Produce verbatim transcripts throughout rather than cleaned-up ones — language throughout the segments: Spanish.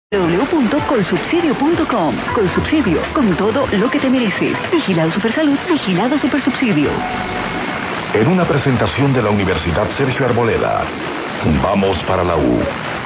w w w punto colsubsidio punto com. Colsubsidio, con todo lo que te mereces. Vigilado Supersalud, vigilado Supersubsidio. En una presentación de la Universidad Sergio Arboleda, vamos para la U.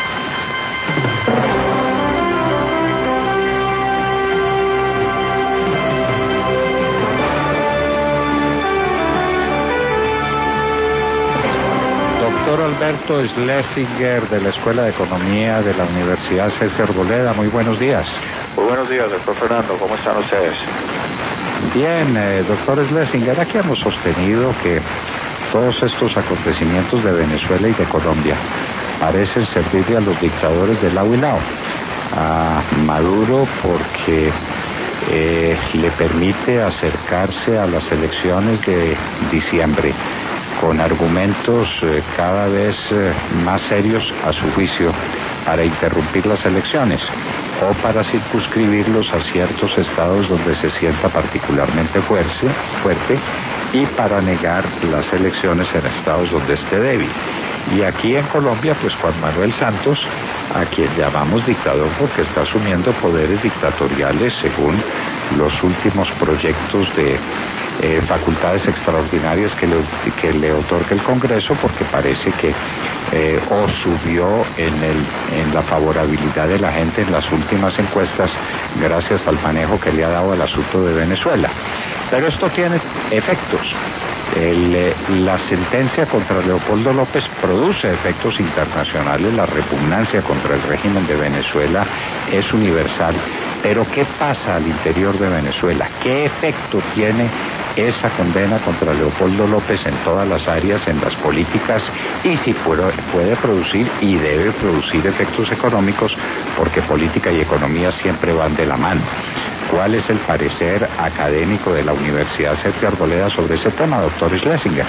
Doctor Alberto Schlesinger, de la Escuela de Economía de la Universidad Sergio Arboleda, muy buenos días. Muy buenos días, doctor Fernando, ¿cómo están ustedes? Bien, eh, doctor Schlesinger, aquí hemos sostenido que todos estos acontecimientos de Venezuela y de Colombia parecen servirle a los dictadores de lado y lado. A Maduro porque eh, le permite acercarse a las elecciones de diciembre con argumentos eh, cada vez eh, más serios a su juicio para interrumpir las elecciones o para circunscribirlos a ciertos estados donde se sienta particularmente fuerte, fuerte y para negar las elecciones en estados donde esté débil. Y aquí en Colombia, pues Juan Manuel Santos, a quien llamamos dictador porque está asumiendo poderes dictatoriales según los últimos proyectos de eh, facultades extraordinarias que le, que le otorga el Congreso, porque parece que eh, o subió en, el, en la favorabilidad de la gente en las últimas encuestas gracias al manejo que le ha dado al asunto de Venezuela. Pero esto tiene efectos. El, la sentencia contra Leopoldo López produce efectos internacionales, la repugnancia contra el régimen de Venezuela es universal, pero ¿qué pasa al interior de Venezuela? ¿Qué efecto tiene esa condena contra Leopoldo López en todas las áreas, en las políticas, y si puede, puede producir y debe producir efectos económicos, porque política y economía siempre van de la mano? ¿Cuál es el parecer académico de la Universidad Sergio Arboleda sobre ese tema, doctor Schlesinger?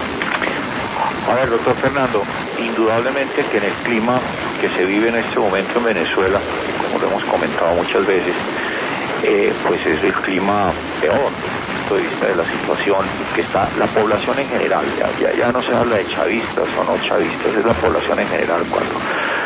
A ver, doctor Fernando, indudablemente que en el clima que se vive en este momento en Venezuela, como lo hemos comentado muchas veces, eh, pues es el clima peor, desde el punto de vista de la situación que está la población en general. Ya, ya, ya no se habla de chavistas o no chavistas, es la población en general. Cuando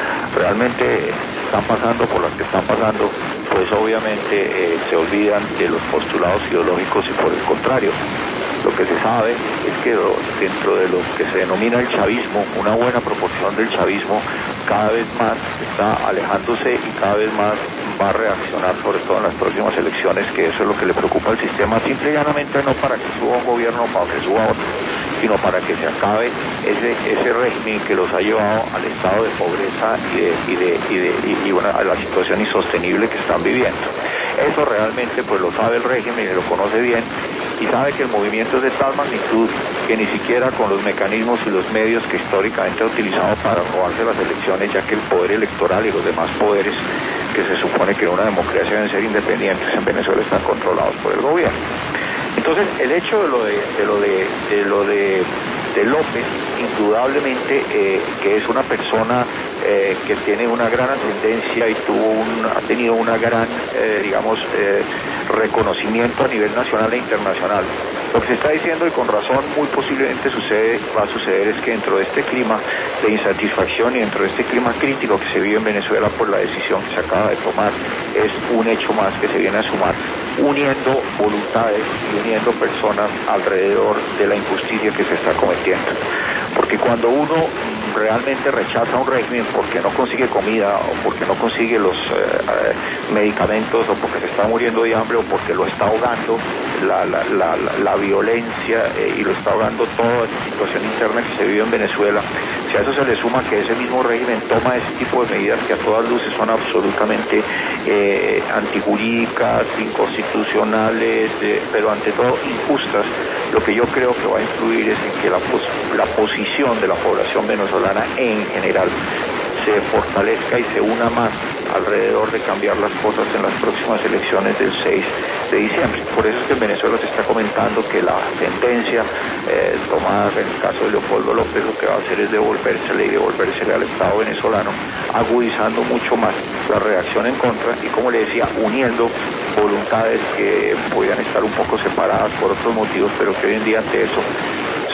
realmente están pasando por las que están pasando, pues obviamente eh, se olvidan de los postulados ideológicos y por el contrario, lo que se sabe es que dentro de lo que se denomina el chavismo, una buena proporción del chavismo cada vez más está alejándose y cada vez más va a reaccionar, sobre todo en las próximas elecciones, que eso es lo que le preocupa al sistema, simple y llanamente no para que suba un gobierno o para que suba otro, sino para que se acabe ese ese régimen que los ha llevado al estado de pobreza y de, y de, y de y, y una, a la situación insostenible que están viviendo. Eso realmente pues lo sabe el régimen y lo conoce bien, y sabe que el movimiento es de tal magnitud que ni siquiera con los mecanismos y los medios que históricamente ha utilizado para robarse las elecciones, ya que el poder electoral y los demás poderes que se supone que en una democracia deben ser independientes, en Venezuela están controlados por el gobierno. Entonces, el hecho de lo de, de lo de, de lo de, de López, indudablemente eh, que es una persona eh, que tiene una gran ascendencia y tuvo un, ha tenido una gran, eh, digamos, eh, reconocimiento a nivel nacional e internacional. Lo que se está diciendo, y con razón muy posiblemente sucede, va a suceder, es que dentro de este clima de insatisfacción y dentro de este clima crítico que se vive en Venezuela por la decisión que se acaba de tomar, es un hecho más que se viene a sumar, uniendo voluntades y uniendo personas alrededor de la injusticia que se está cometiendo. Porque cuando uno realmente rechaza un régimen porque no consigue comida o porque no consigue los eh, medicamentos o porque se está muriendo de hambre o porque lo está ahogando la, la, la, la violencia eh, y lo está ahogando toda esa situación interna que se vive en Venezuela, si a eso se le suma que ese mismo régimen toma ese tipo de medidas que a todas luces son absolutamente eh, antijurídicas, inconstitucionales, eh, pero ante todo injustas, lo que yo creo que va a influir es en que la, pos la posición de la población venezolana en general se fortalezca y se una más alrededor de cambiar las cosas en las próximas elecciones del seis de diciembre. Por eso es que en Venezuela se está comentando que la sentencia eh, tomada en el caso de Leopoldo López lo que va a hacer es devolvérsele y devolvérsele al Estado venezolano, agudizando mucho más la reacción en contra y, como le decía, uniendo voluntades que podían estar un poco separadas por otros motivos, pero que hoy en día ante eso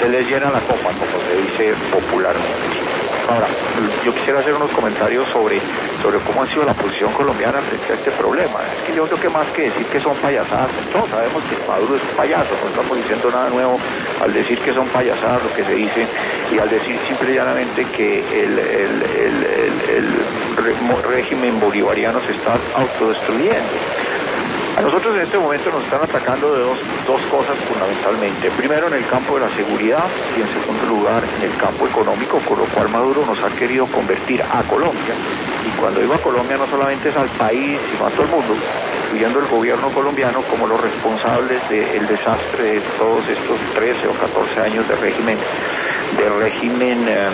se les llena la copa, como se dice popularmente. Ahora, yo quisiera hacer unos comentarios sobre, sobre cómo ha sido la posición colombiana frente a este problema. Es que yo creo que más que decir que son payasadas, todos sabemos que Maduro es un payaso, no estamos diciendo nada nuevo al decir que son payasadas lo que se dice y al decir simple y llanamente que el, el, el, el, el régimen bolivariano se está autodestruyendo. A nosotros en este momento nos están atacando de dos, dos cosas fundamentalmente. Primero en el campo de la seguridad y en segundo lugar en el campo económico, con lo cual Maduro nos ha querido convertir a Colombia. Y cuando digo a Colombia no solamente es al país, sino a todo el mundo, incluyendo el gobierno colombiano, como los responsables del desastre de todos estos trece o catorce años de régimen de régimen eh,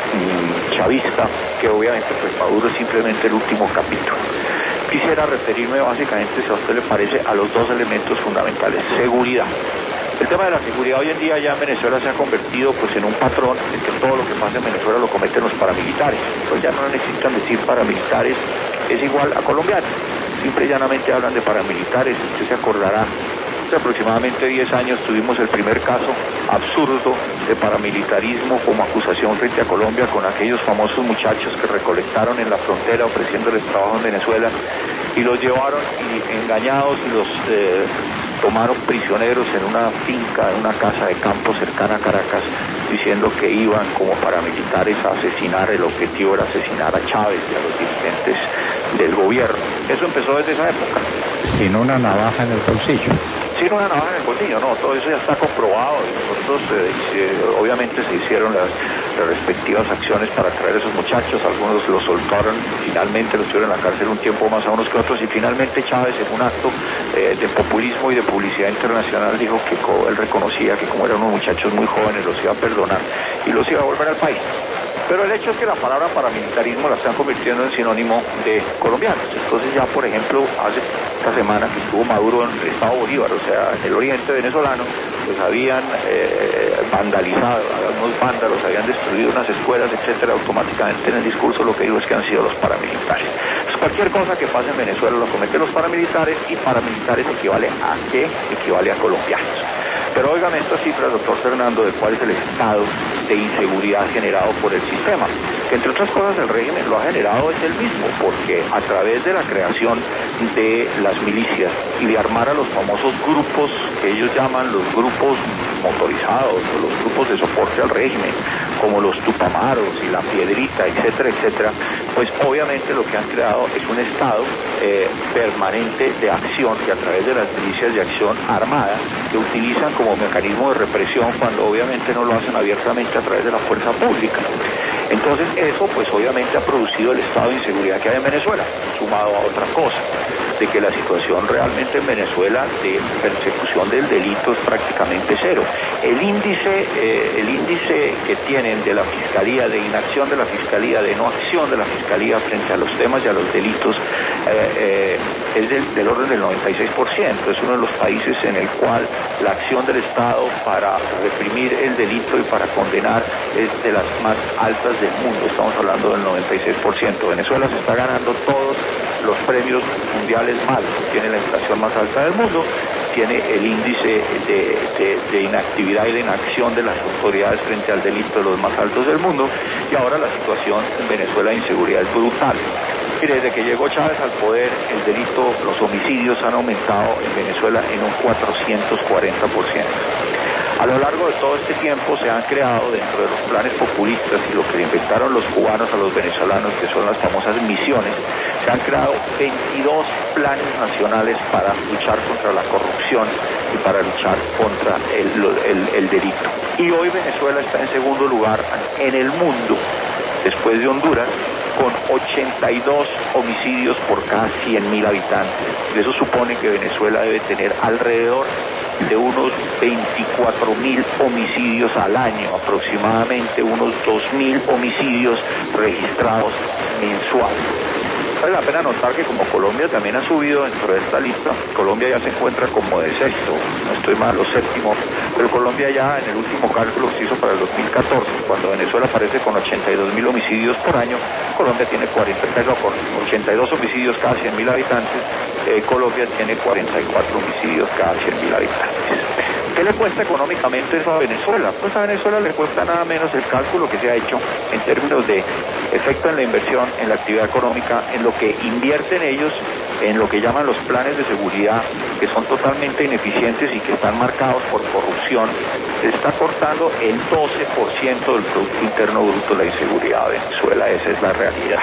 chavista, que obviamente pues Maduro es simplemente el último capítulo. Quisiera referirme básicamente, si a usted le parece, a los dos elementos fundamentales. Seguridad. El tema de la seguridad hoy en día ya en Venezuela se ha convertido pues en un patrón en que todo lo que pasa en Venezuela lo cometen los paramilitares. Pues ya no necesitan decir paramilitares, es igual a colombianos. Simple y llanamente hablan de paramilitares. Usted se acordará, hace aproximadamente diez años tuvimos el primer caso absurdo de paramilitarismo como acusación frente a Colombia con aquellos famosos muchachos que recolectaron en la frontera ofreciéndoles trabajo en Venezuela y los llevaron y engañados y los eh, tomaron prisioneros en una finca, en una casa de campo cercana a Caracas, diciendo que iban como paramilitares a asesinar. El objetivo era asesinar a Chávez y a los dirigentes del gobierno. Eso empezó desde esa época. Sin una navaja en el bolsillo. Sin una navaja en el bolsillo, no, todo eso ya está comprobado y nosotros eh, se, obviamente se hicieron las, las respectivas acciones para traer a esos muchachos, algunos los soltaron, finalmente los tuvieron en la cárcel un tiempo más a unos que otros y finalmente Chávez en un acto eh, de populismo y de publicidad internacional dijo que él reconocía que como eran unos muchachos muy jóvenes los iba a perdonar y los iba a volver al país. Pero el hecho es que la palabra paramilitarismo la están convirtiendo en sinónimo de colombianos. Entonces ya, por ejemplo, hace esta semana que estuvo Maduro en el estado Bolívar, o sea, en el oriente venezolano, pues habían eh, vandalizado, algunos vándalos habían destruido unas escuelas, etcétera. Automáticamente en el discurso lo que digo es que han sido los paramilitares. Entonces cualquier cosa que pase en Venezuela lo cometen los paramilitares y paramilitares equivale a ¿qué? Equivale a colombianos. Pero óigame estas cifras, doctor Fernando, de cuál es el estado de inseguridad generado por el sistema, que entre otras cosas el régimen lo ha generado es el mismo, porque a través de la creación de las milicias y de armar a los famosos grupos que ellos llaman los grupos motorizados o los grupos de soporte al régimen, como los Tupamaros y la Piedrita, etcétera, etcétera, pues obviamente lo que han creado es un estado eh, permanente de acción que a través de las milicias de acción armada que utilizan como mecanismo de represión cuando obviamente no lo hacen abiertamente a través de la fuerza pública. Entonces eso pues obviamente ha producido el estado de inseguridad que hay en Venezuela, sumado a otra cosa, de que la situación realmente en Venezuela de persecución del delito es prácticamente cero. El índice, eh, el índice que tienen de la Fiscalía, de inacción de la Fiscalía, de no acción de la Fiscalía frente a los temas y a los delitos, eh, eh, es del, del orden del noventa y seis por ciento. Es uno de los países en el cual la acción del Estado para reprimir el delito y para condenar es de las más altas del mundo. Estamos hablando del noventa y seis por ciento. Venezuela se está ganando todos los premios mundiales malos. Tiene la inflación más alta del mundo, tiene el índice de, de, de inactividad y de inacción de las autoridades frente al delito de los más altos del mundo, y ahora la situación en Venezuela de inseguridad es brutal. Mire, desde que llegó Chávez al poder, el delito, los homicidios han aumentado en Venezuela en un cuatrocientos cuarenta por ciento. A lo largo de todo este tiempo se han creado dentro de los planes populistas y lo que inventaron los cubanos a los venezolanos, que son las famosas misiones, se han creado veintidós planes nacionales para luchar contra la corrupción y para luchar contra el, el, el delito. Y hoy Venezuela está en segundo lugar en el mundo, después de Honduras, con ochenta y dos homicidios por cada cien mil habitantes. Eso supone que Venezuela debe tener alrededor de unos veinticuatro mil homicidios al año, aproximadamente unos dos mil homicidios registrados mensuales. Vale la pena notar que como Colombia también ha subido dentro de esta lista, Colombia ya se encuentra como de sexto, no estoy mal, o séptimo, pero Colombia ya en el último cálculo que se hizo para el dos mil catorce, cuando Venezuela aparece con ochenta y dos mil homicidios por año, Colombia tiene cuarenta, perdón, con ochenta y dos homicidios cada cien mil habitantes, eh, Colombia tiene cuarenta y cuatro homicidios cada cien mil habitantes. ¿Qué le cuesta económicamente eso a Venezuela? Pues a Venezuela le cuesta nada menos el cálculo que se ha hecho en términos de efecto en la inversión, en la actividad económica, en lo que invierten ellos, en lo que llaman los planes de seguridad, que son totalmente ineficientes y que están marcados por corrupción. Se está cortando el doce por ciento del Producto Interno Bruto la inseguridad de Venezuela, esa es la realidad.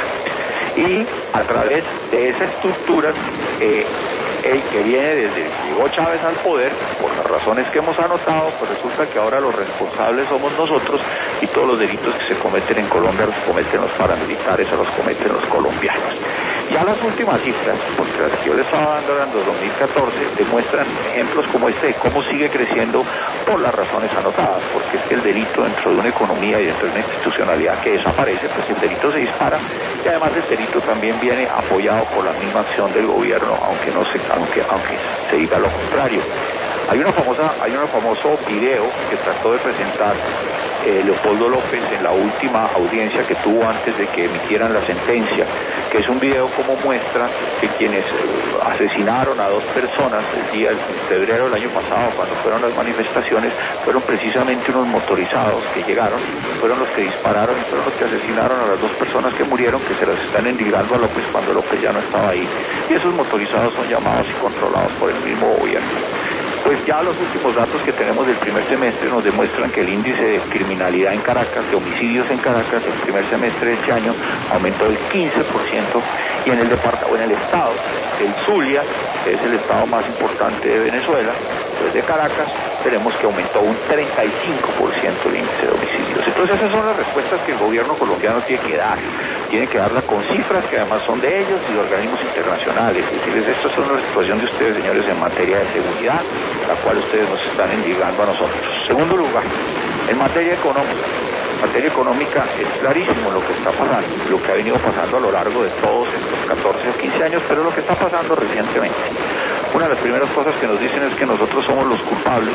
Y a través de esa estructura eh, el que viene desde que llegó Chávez al poder, por las razones que hemos anotado, pues resulta que ahora los responsables somos nosotros y todos los delitos que se cometen en Colombia los cometen los paramilitares o los cometen los colombianos. Ya las últimas cifras, porque las que yo les estaba dando eran de dos mil catorce, demuestran ejemplos como este de cómo sigue creciendo por las razones anotadas, porque es que el delito dentro de una economía y dentro de una institucionalidad que desaparece, pues el delito se dispara y además el delito también viene apoyado por la misma acción del gobierno, aunque no se, aunque, aunque se diga lo contrario. Hay una famosa, hay un famoso video que trató de presentar eh, Leopoldo López en la última audiencia que tuvo antes de que emitieran la sentencia, que es un video como muestra que quienes eh, asesinaron a dos personas el día, en febrero del año pasado, cuando fueron las manifestaciones, fueron precisamente unos motorizados que llegaron, fueron los que dispararon y fueron los que asesinaron a las dos personas que murieron, que se las están endilgando a López cuando López ya no estaba ahí. Y esos motorizados son llamados y controlados por el mismo gobierno. Pues ya los últimos datos que tenemos del primer semestre nos demuestran que el índice de criminalidad en Caracas, de homicidios en Caracas, el primer semestre de este año aumentó del quince por ciento y en el departamento, o en el estado, el Zulia, que es el estado más importante de Venezuela, pues de Caracas, tenemos que aumentó un treinta y cinco por ciento el índice de homicidios. Entonces esas son las respuestas que el gobierno colombiano tiene que dar. Tiene que darla con cifras que además son de ellos y de organismos internacionales. Es decir, estas son la situación de ustedes, señores, en materia de seguridad, la cual ustedes nos están indicando a nosotros. Segundo lugar, en materia económica. En materia económica es clarísimo lo que está pasando, lo que ha venido pasando a lo largo de todos estos catorce o quince años, pero lo que está pasando recientemente. Una de las primeras cosas que nos dicen es que nosotros somos los culpables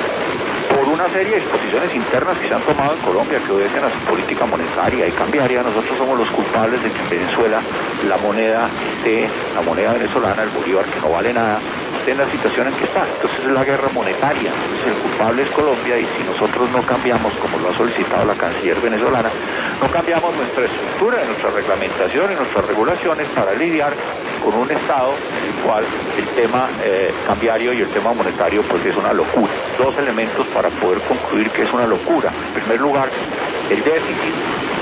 por una serie de disposiciones internas que se han tomado en Colombia que obedecen a su política monetaria y cambiaria. Nosotros somos los culpables de que en Venezuela la moneda esté, la moneda venezolana, el bolívar, que no vale nada, esté en la situación en que está. Entonces es la guerra monetaria. Entonces el culpable es Colombia y si nosotros no cambiamos, como lo ha solicitado la canciller venezolana, no cambiamos nuestra estructura, nuestra reglamentación y nuestras regulaciones para lidiar con un Estado en el cual el tema eh, cambiario y el tema monetario pues es una locura. Dos elementos para poder concluir que es una locura. En primer lugar, el déficit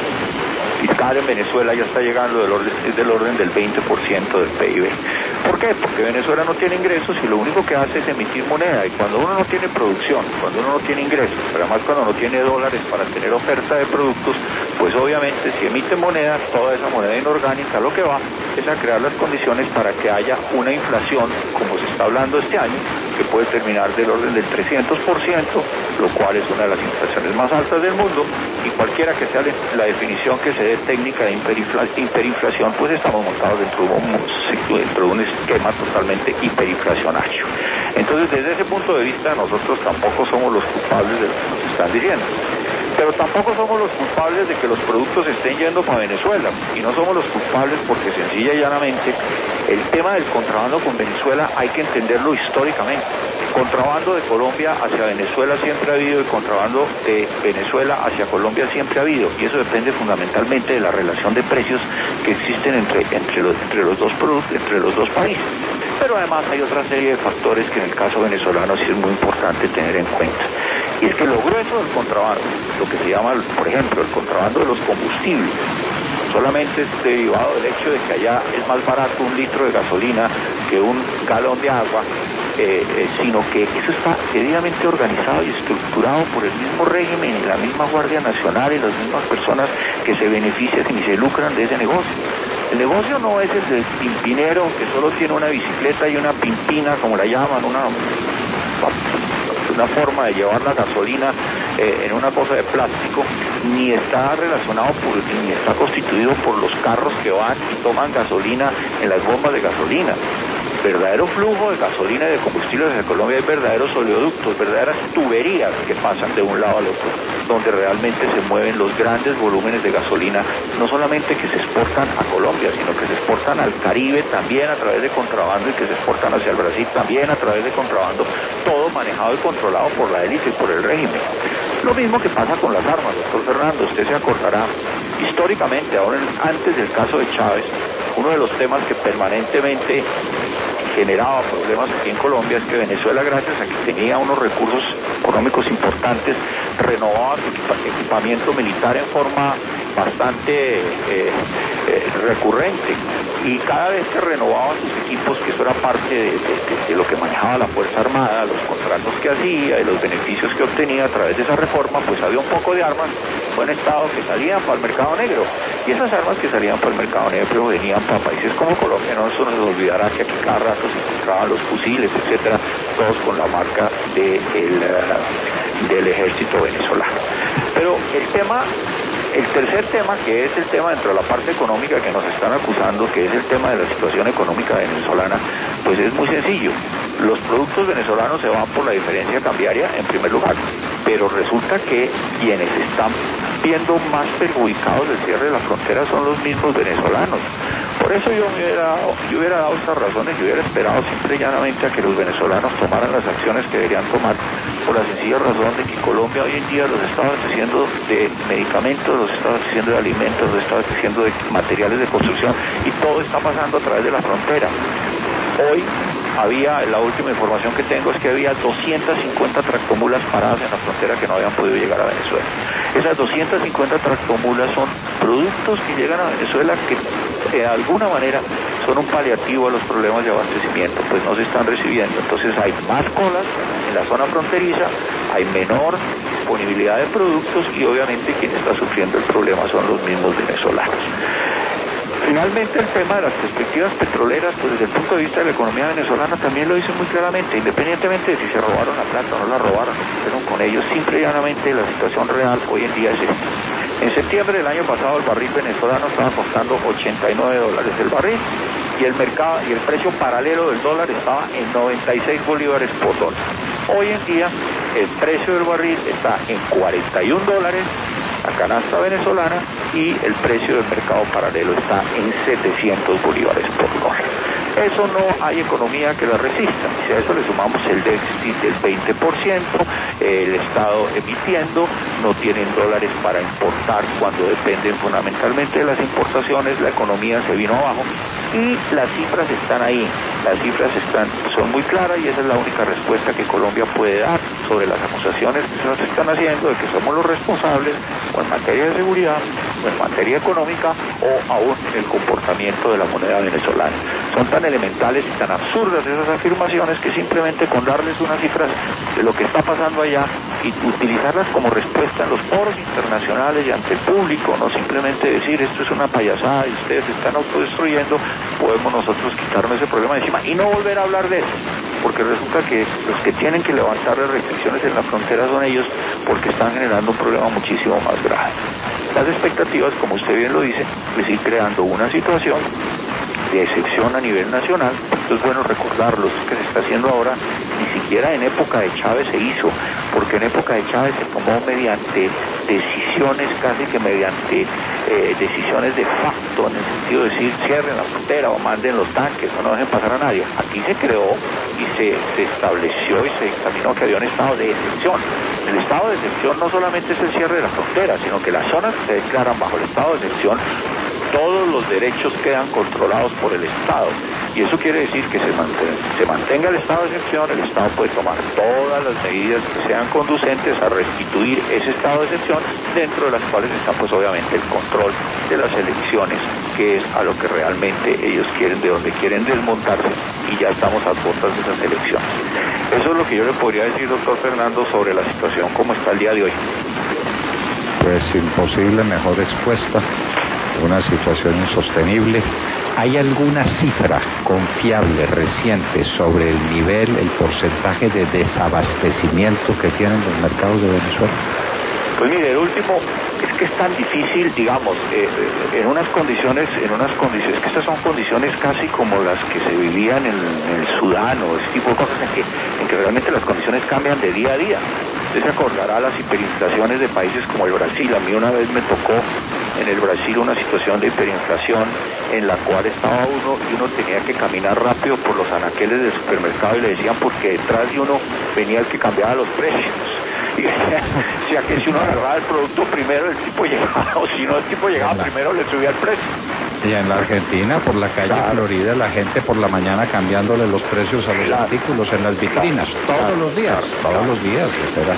fiscal en Venezuela ya está llegando del orden, es del orden del veinte por ciento del P I B. ¿Por qué? Porque Venezuela no tiene ingresos y lo único que hace es emitir moneda. Y cuando uno no tiene producción, cuando uno no tiene ingresos, pero además cuando no tiene dólares para tener oferta de productos, pues obviamente si emite moneda, toda esa moneda inorgánica lo que va es a crear las condiciones para que haya una inflación, como se está hablando este año, que puede terminar del orden del trescientos por ciento, lo cual es una de las inflaciones más altas del mundo, y cualquiera que sea la definición que se dé técnica de hiperinfla, hiperinflación, pues estamos montados dentro de, un, dentro de un esquema totalmente hiperinflacionario. Entonces, desde ese punto de vista, nosotros tampoco somos los culpables de lo que nos están diciendo. Pero tampoco somos los culpables de que los productos estén yendo para Venezuela, y no somos los culpables porque sencilla y llanamente el tema del contrabando con Venezuela hay que entenderlo históricamente. Contrabando de Colombia hacia Venezuela siempre ha habido y contrabando de Venezuela hacia Colombia siempre ha habido, y eso depende fundamentalmente de la relación de precios que existen entre, entre, los, entre los dos productos, entre los dos países. Pero además hay otra serie de factores que en el caso venezolano sí es muy importante tener en cuenta. Y es que lo grueso del contrabando, lo que se llama, por ejemplo, el contrabando de los combustibles, solamente es derivado del hecho de que allá es más barato un litro de gasolina que un galón de agua, eh, eh, sino que eso está debidamente organizado y estructurado por el mismo régimen y la misma Guardia Nacional y las mismas personas que se benefician y se lucran de ese negocio. El negocio no es el del pimpinero que solo tiene una bicicleta y una pimpina, como la llaman, una... una forma de llevar la gasolina eh, en una cosa de plástico, ni está relacionado por, ni está constituido por los carros que van y toman gasolina en las bombas de gasolina. Verdadero flujo de gasolina y de combustibles en Colombia hay verdaderos oleoductos, verdaderas tuberías que pasan de un lado al otro, donde realmente se mueven los grandes volúmenes de gasolina, no solamente que se exportan a Colombia, sino que se exportan al Caribe también a través de contrabando y que se exportan hacia el Brasil también a través de contrabando, todo manejado y controlado controlado por la élite y por el régimen. Lo mismo que pasa con las armas, doctor Fernando. Usted se acordará, históricamente, ahora antes del caso de Chávez, uno de los temas que permanentemente generaba problemas aquí en Colombia es que Venezuela, gracias a que tenía unos recursos económicos importantes, renovaba su equipa equipamiento militar en forma bastante eh, eh, recurrente, y cada vez que renovaba sus equipos, que eso era parte de, de, de, de lo que manejaba la Fuerza Armada, los contratos que hacía y los beneficios que obtenía a través de esa reforma, pues había un poco de armas en buen estado que salían para el mercado negro, y esas armas que salían para el mercado negro venían para países como Colombia. No se nos olvidará que aquí cada rato se encontraban los fusiles, etcétera, todos con la marca de el, uh, del ejército venezolano. Pero el tema, el tercer tema, que es el tema dentro de la parte económica que nos están acusando, que es el tema de la situación económica venezolana, pues es muy sencillo. Los productos venezolanos se van por la diferencia cambiaria en primer lugar, pero resulta que quienes están viendo más perjudicados del cierre de la frontera son los mismos venezolanos. Por eso yo me hubiera, yo hubiera dado estas razones y hubiera esperado simple y llanamente a que los venezolanos tomaran las acciones que deberían tomar, por la sencilla razón de que Colombia hoy en día los está abasteciendo de medicamentos, los está abasteciendo de alimentos, los está abasteciendo de materiales de construcción, y todo está pasando a través de la frontera. Hoy había, la última información que tengo es que había doscientas cincuenta tractomulas paradas en la frontera que no habían podido llegar a Venezuela. Esas doscientas cincuenta tractomulas son productos que llegan a Venezuela que de alguna manera son un paliativo a los problemas de abastecimiento, pues no se están recibiendo. Entonces hay más colas en la zona fronteriza, hay menor disponibilidad de productos, y obviamente quien está sufriendo el problema son los mismos venezolanos. Finalmente, el tema de las perspectivas petroleras, pues desde el punto de vista de la economía venezolana también lo dice muy claramente, independientemente de si se robaron la plata o no la robaron, o fueron con ellos, simple y llanamente la situación real hoy en día es esta. En septiembre del año pasado el barril venezolano estaba costando ochenta y nueve dólares el barril, y el mercado y el precio paralelo del dólar estaba en noventa y seis bolívares por dólar. Hoy en día el precio del barril está en cuarenta y un dólares, la canasta venezolana, y el precio del mercado paralelo está en setecientos bolívares por dólar. Eso no hay economía que la resista. Si a eso le sumamos el déficit del veinte por ciento, el Estado emitiendo, no tienen dólares para importar cuando dependen fundamentalmente de las importaciones, la economía se vino abajo, y las cifras están ahí, las cifras están, son muy claras, y esa es la única respuesta que Colombia puede dar sobre las acusaciones que se nos están haciendo de que somos los responsables, o en materia de seguridad, o en materia económica, o aún en el comportamiento de la moneda venezolana. Son tan elementales y tan absurdas esas afirmaciones que simplemente con darles unas cifras de lo que está pasando allá y utilizarlas como respuesta en los foros internacionales y ante el público, no simplemente decir esto es una payasada y ustedes se están autodestruyendo, podemos nosotros quitarnos ese problema de encima y no volver a hablar de eso, porque resulta que los que tienen que levantar las restricciones en la frontera son ellos, porque están generando un problema muchísimo más grave. Las expectativas, como usted bien lo dice, es ir creando una situación de excepción a nivel nacional. Esto es bueno recordarlo, esto que se está haciendo ahora ni siquiera en época de Chávez se hizo, porque en época de Chávez se tomó mediante decisiones, casi que mediante eh, decisiones de facto, en el sentido de decir cierren la frontera o manden los tanques o no dejen pasar a nadie. Aquí se creó y se, se estableció y se dictaminó que había un estado de excepción. El estado de excepción no solamente es el cierre de la frontera, sino que las zonas que se declaran bajo el estado de excepción, todos los derechos quedan controlados por el Estado, y eso quiere decir que se mantenga, se mantenga el estado de excepción. El Estado puede tomar todas las medidas que sean conducentes a restituir ese estado de excepción, dentro de las cuales está pues obviamente el control de las elecciones, que es a lo que realmente ellos quieren, de donde quieren desmontarse, y ya estamos a puertas de esas elecciones. Eso es lo que yo le podría decir, doctor Fernando, sobre la situación como está el día de hoy. Pues imposible mejor expuesta, una situación insostenible. ¿Hay alguna cifra confiable, reciente, sobre el nivel, el porcentaje de desabastecimiento que tienen los mercados de Venezuela? Pues mire, el último es que es tan difícil, digamos, eh, en unas condiciones, en unas condiciones, que estas son condiciones casi como las que se vivían en, en el Sudán o ese tipo de cosas en que, en que realmente las condiciones cambian de día a día. Usted se acordará las hiperinflaciones de países como el Brasil. A mí una vez me tocó en el Brasil una situación de hiperinflación en la cual estaba uno y uno tenía que caminar rápido por los anaqueles del supermercado y le decían porque detrás de uno venía el que cambiaba los precios. Y o sea que si uno agarraba el producto primero, el tipo llegaba, o si no el tipo llegaba la... primero, le subía el precio. Y en la Argentina, por la calle claro. Florida, la gente por la mañana cambiándole los precios a los claro. artículos en las vitrinas, claro. todos claro. los días, claro. todos los días, será.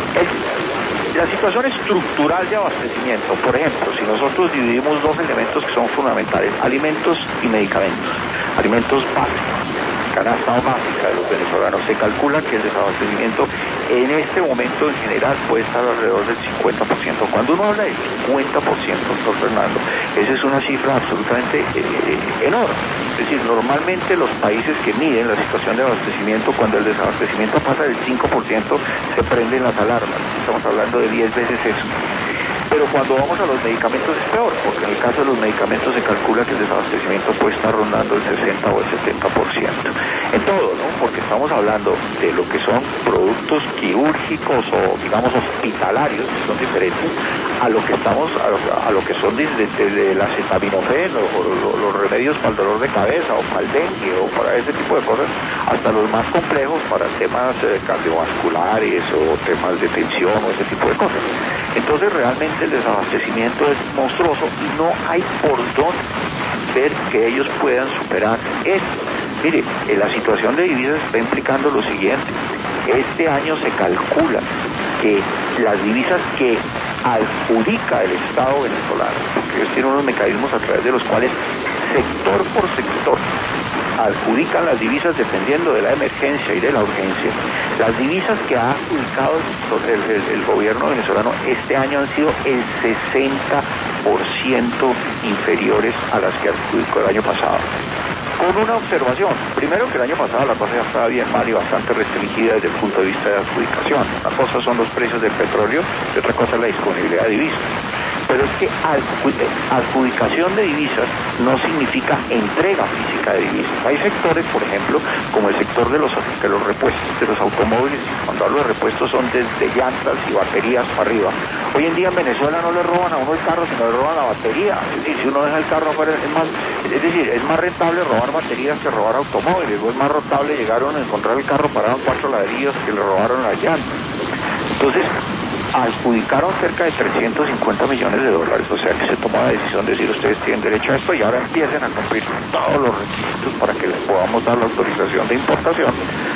Es, la situación estructural de abastecimiento, por ejemplo, si nosotros dividimos dos elementos que son fundamentales, alimentos y medicamentos, alimentos básicos, canasta básica de los venezolanos, se calcula que el desabastecimiento en este momento en general puede estar alrededor del cincuenta por ciento. Cuando uno habla del cincuenta por ciento, doctor Fernando, esa es una cifra absolutamente eh, enorme. Es decir, normalmente los países que miden la situación de abastecimiento, cuando el desabastecimiento pasa del cinco por ciento, se prenden las alarmas. Estamos hablando de diez veces eso. Pero cuando vamos a los medicamentos es peor, porque en el caso de los medicamentos se calcula que el desabastecimiento puede estar rondando el sesenta o el setenta por ciento. En todo, ¿no? Porque estamos hablando de lo que son productos quirúrgicos o, digamos, hospitalarios, que son diferentes, a lo que estamos, a lo, a lo que son desde, desde el acetaminofén o, o los remedios para el dolor de cabeza o para el dengue o para ese tipo de cosas, hasta los más complejos para temas eh, cardiovasculares o temas de tensión o ese tipo de cosas. Entonces realmente el desabastecimiento es monstruoso y no hay por dónde ver que ellos puedan superar esto. Mire, en la situación de divisas está implicando lo siguiente. Este año se calcula que las divisas que adjudica el Estado venezolano, porque ellos tienen unos mecanismos a través de los cuales sector por sector adjudican las divisas dependiendo de la emergencia y de la urgencia. Las divisas que ha adjudicado el, el, el gobierno venezolano este año han sido el sesenta por ciento inferiores a las que adjudicó el año pasado. Con una observación, primero que el año pasado la cosa ya estaba bien mal y bastante restringida desde el punto de vista de adjudicación. Una cosa son los precios del petróleo y otra cosa es la disponibilidad de divisas. Pero es que adjudicación de divisas no significa entrega física de divisas. Hay sectores, por ejemplo, como el sector de los, de los repuestos, de los automóviles. Cuando hablo de repuestos son desde llantas y baterías para arriba. Hoy en día en Venezuela no le roban a uno el carro, sino le roban la batería. Es decir, si uno deja el carro afuera, es más, es decir, es más rentable robar baterías que robar automóviles. O es más rentable llegar a encontrar el carro parado en cuatro ladrillos que le robaron las llantas. Entonces, adjudicaron cerca de trescientos cincuenta millones de dólares, o sea que se tomó la decisión de decir ustedes tienen derecho a esto y ahora empiecen a cumplir todos los requisitos para que les podamos dar la autorización de importación.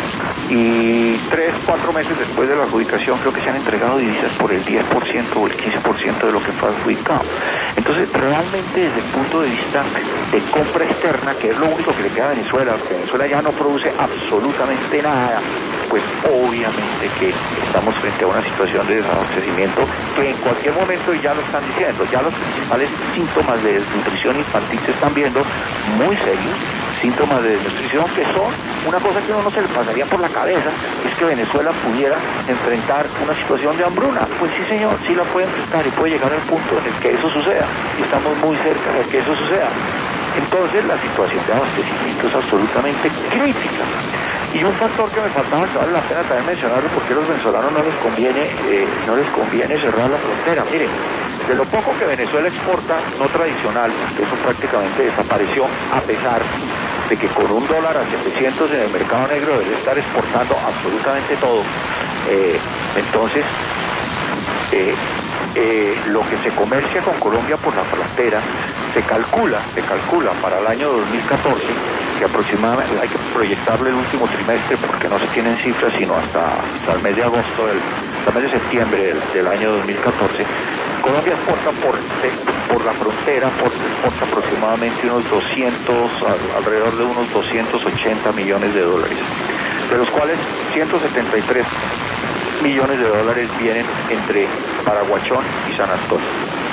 Y tres, cuatro meses después de la adjudicación creo que se han entregado divisas por el diez por ciento o el quince por ciento de lo que fue adjudicado. Entonces realmente desde el punto de vista de compra externa, que es lo único que le queda a Venezuela, porque Venezuela ya no produce absolutamente nada, pues obviamente que estamos frente a una situación de desabastecimiento que en cualquier momento, y ya lo están diciendo, ya los principales síntomas de desnutrición infantil se están viendo muy serios, síntomas de desnutrición que son una cosa que uno no se le pasaría por la cabeza, es que Venezuela pudiera enfrentar una situación de hambruna. Pues sí señor, sí la puede enfrentar y puede llegar al punto en el que eso suceda, y estamos muy cerca de que eso suceda. Entonces la situación de abastecimiento es absolutamente crítica. Y un factor que me faltaba, que vale la pena también mencionarlo, porque a los venezolanos no les conviene, eh, no les conviene cerrar la frontera. Miren, de lo poco que Venezuela exporta no tradicional, que eso prácticamente desapareció, a pesar de que con un dólar a setecientos en el mercado negro debe estar exportando absolutamente todo. Eh, entonces, eh, eh, lo que se comercia con Colombia por la frontera se calcula, se calcula para el año dos mil catorce, que aproximadamente hay que proyectarle el último trimestre porque no se tienen cifras sino hasta, hasta el mes de agosto, del, hasta el mes de septiembre del, del año dos mil catorce. Colombia exporta por, por la frontera, por, exporta aproximadamente unos doscientos, alrededor de unos doscientos ochenta millones de dólares, de los cuales ciento setenta y tres millones de dólares vienen entre Paraguachón y San Antonio.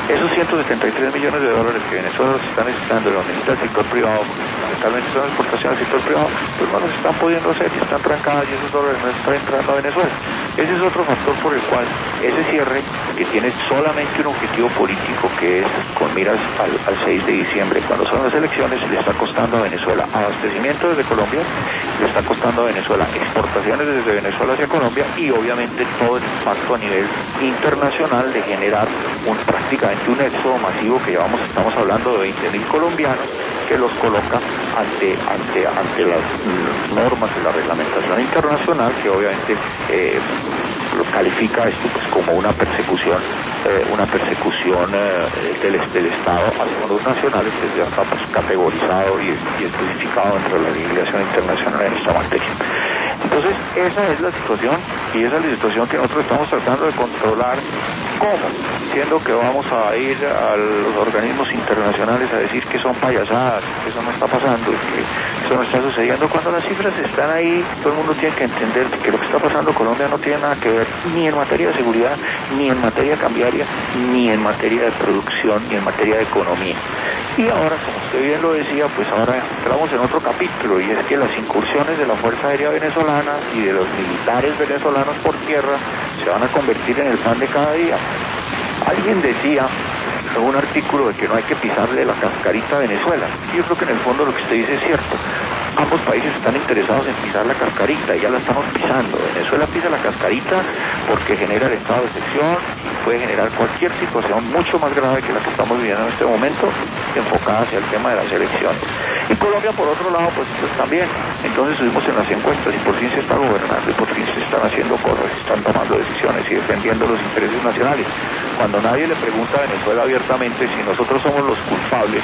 Esos ciento setenta y tres millones de dólares que Venezuela se está necesitando, lo necesita el sector privado, fundamentalmente son exportaciones del sector privado, pues no los están pudiendo hacer y están trancadas y esos dólares no están entrando a Venezuela. Ese es otro factor por el cual ese cierre, que tiene solamente un objetivo político, que es con miras al, al seis de diciembre, cuando son las elecciones, le está costando a Venezuela abastecimiento desde Colombia, le está costando a Venezuela exportaciones desde Venezuela hacia Colombia y obviamente todo el impacto a nivel internacional de generar un, prácticamente un éxodo masivo que llevamos, estamos hablando de veinte mil colombianos, que los coloca ante ante ante las normas de la reglamentación internacional, que obviamente eh, lo califica esto pues como una persecución eh, una persecución eh, del, del Estado a fondos nacionales, que ya está pues, categorizado y, y especificado dentro de la legislación internacional en esta materia. Entonces, esa es la situación y esa es la situación que nosotros estamos tratando de controlar. ¿Cómo? Diciendo que vamos a ir a los organismos internacionales a decir que son payasadas, que eso no está pasando, que eso no está sucediendo, cuando las cifras están ahí. Todo el mundo tiene que entender que lo que está pasando en Colombia no tiene nada que ver ni en materia de seguridad, ni en materia cambiaria, ni en materia de producción, ni en materia de economía. Y ahora, como usted bien lo decía, pues ahora entramos en otro capítulo, y es que las incursiones de la Fuerza Aérea Venezolana y de los militares venezolanos por tierra se van a convertir en el pan de cada día. Alguien decía en un artículo de que no hay que pisarle la cascarita a Venezuela. Yo creo que en el fondo lo que usted dice es cierto. Ambos países están interesados en pisar la cascarita y ya la estamos pisando. Venezuela pisa la cascarita porque genera el estado de excepción y puede generar cualquier situación mucho más grave que la que estamos viviendo en este momento, enfocada hacia el tema de las elecciones. Y Colombia, por otro lado, pues, pues también. Entonces subimos en las encuestas y por fin se está gobernando y por fin se están haciendo cosas, se están tomando decisiones y defendiendo los intereses nacionales. Cuando nadie le pregunta a Venezuela abiertamente si nosotros somos los culpables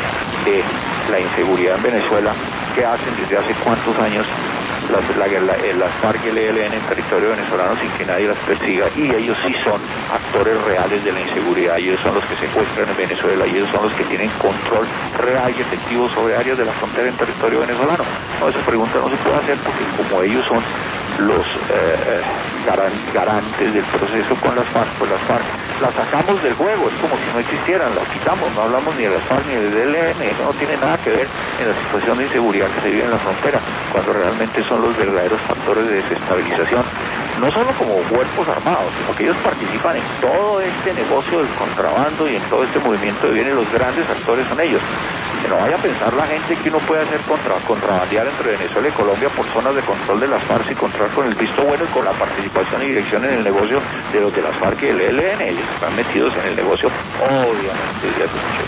de la inseguridad en Venezuela, ¿qué hacen desde hace cuántos años las, la, la, las FARC y el E L N en territorio venezolano sin que nadie las persiga? Y ellos sí son actores reales de la inseguridad, y ellos son los que secuestran en Venezuela, y ellos son los que tienen control real y efectivo sobre áreas de la frontera en territorio venezolano. No, esa pregunta no se puede hacer porque como ellos son los eh, garan, garantes del proceso con las FARC, pues las FARC las sacamos del juego, es como si no existieran, las quitamos, no hablamos ni de las FARC ni del E L N, eso no tiene nada que ver en la situación de inseguridad que se vive en la frontera, cuando realmente son los verdaderos factores de desestabilización, no solo como cuerpos armados, sino que ellos participan en todo este negocio del contrabando y en todo este movimiento de bienes. Los grandes actores son ellos. Que no vaya a pensar la gente que uno puede hacer contra, contrabandear entre Venezuela y Colombia por zonas de control de las FARC y controlar con el visto bueno y con la participación y dirección en el negocio de los de las FARC y el E L N. Ellos están metidos en el negocio, obviamente, desde hace mucho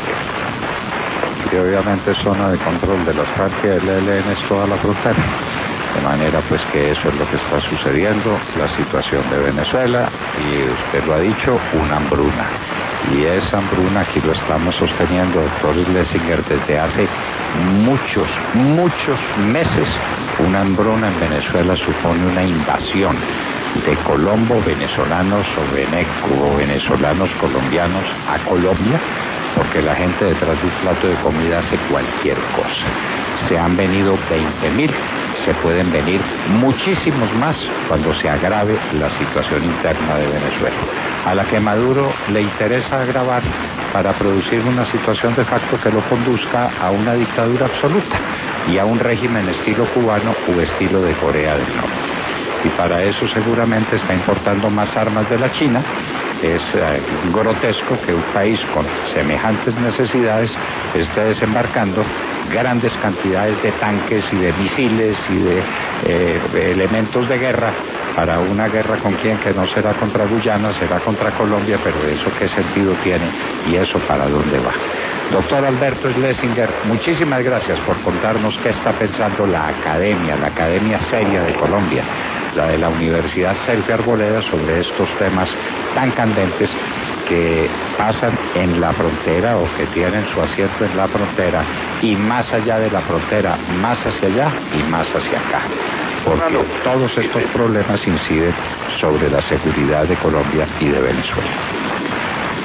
tiempo. Y obviamente zona de control de las FARC y el E L N es toda la frontera. De manera pues que eso es lo que está sucediendo, la situación de Venezuela, y usted lo ha dicho, una hambruna. Y esa hambruna aquí lo estamos sosteniendo, doctor Schlesinger, desde hace muchos, muchos meses. Una hambruna en Venezuela supone una invasión de colombo venezolanos o, vene, o venezolanos colombianos a Colombia, porque la gente detrás de un plato de comida hace cualquier cosa. Se han venido veinte mil, se pueden venir muchísimos más cuando se agrave la situación interna de Venezuela, a la que Maduro le interesa agravar para producir una situación de facto que lo conduzca a una dictadura absoluta y a un régimen estilo cubano o estilo de Corea del Norte. Y para eso seguramente está importando más armas de la China. Es eh, grotesco que un país con semejantes necesidades esté desembarcando grandes cantidades de tanques y de misiles y de eh, elementos de guerra para una guerra con quien, que no será contra Guyana, será contra Colombia, pero eso qué sentido tiene y eso para dónde va. Doctor Alberto Schlesinger, muchísimas gracias por contarnos qué está pensando la academia, la academia seria de Colombia, la de la Universidad Sergio Arboleda, sobre estos temas tan candentes que pasan en la frontera o que tienen su asiento en la frontera y más allá de la frontera, más hacia allá y más hacia acá. Porque todos estos problemas inciden sobre la seguridad de Colombia y de Venezuela.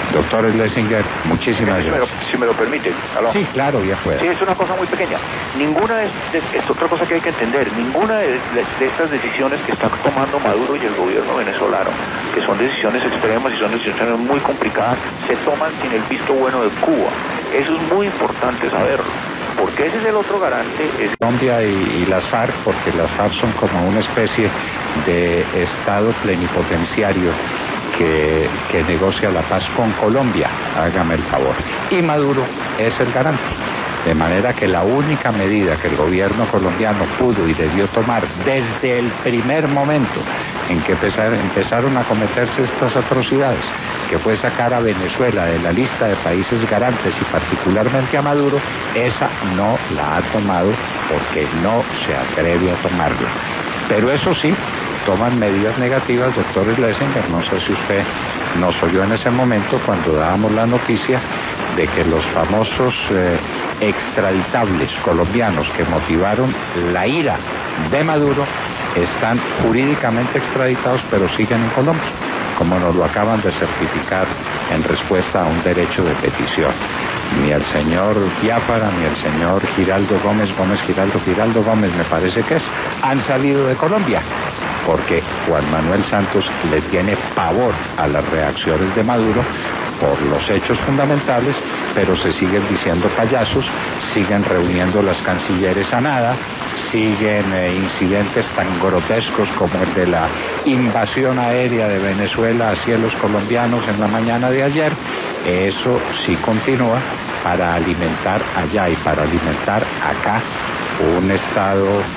Doctor Schlesinger, muchísimas si, me lo, gracias. si me lo permite. ¿Aló? Sí, claro, ya puede. Sí, es una cosa muy pequeña. Ninguna de, de, es otra cosa que hay que entender, ninguna de, de, de estas decisiones que está tomando Maduro y el gobierno venezolano, que son decisiones extremas y son decisiones muy complicadas, se toman sin el visto bueno de Cuba. Eso es muy importante saberlo, porque ese es el otro garante. Es... Colombia y, y las FARC, porque las FARC son como una especie de estado plenipotenciario que, que negocia la paz con Colombia, hágame el favor. Y Maduro es el garante. De manera que la única medida que el gobierno colombiano pudo y debió tomar desde el primer momento en que empezar, empezaron a cometerse estas atrocidades, que fue sacar a Venezuela de la lista de países garantes y particularmente a Maduro, esa no la ha tomado porque no se atreve a tomarla. Pero eso sí, toman medidas negativas, doctor Schlesinger. No sé si usted nos oyó en ese momento cuando dábamos la noticia de que los famosos eh, extraditables colombianos que motivaron la ira de Maduro están jurídicamente extraditados pero siguen en Colombia, como nos lo acaban de certificar en respuesta a un derecho de petición. Ni el señor Biafara, ni el señor Giraldo Gómez, Gómez Giraldo, Giraldo Gómez me parece que es, han salido de Colombia, porque Juan Manuel Santos le tiene pavor a las reacciones de Maduro por los hechos fundamentales, pero se siguen diciendo payasos, siguen reuniendo las cancilleres a nada, siguen eh, incidentes tan grotescos como el de la invasión aérea de Venezuela a cielos colombianos en la mañana de ayer. Eso sí continúa para alimentar allá y para alimentar acá un estado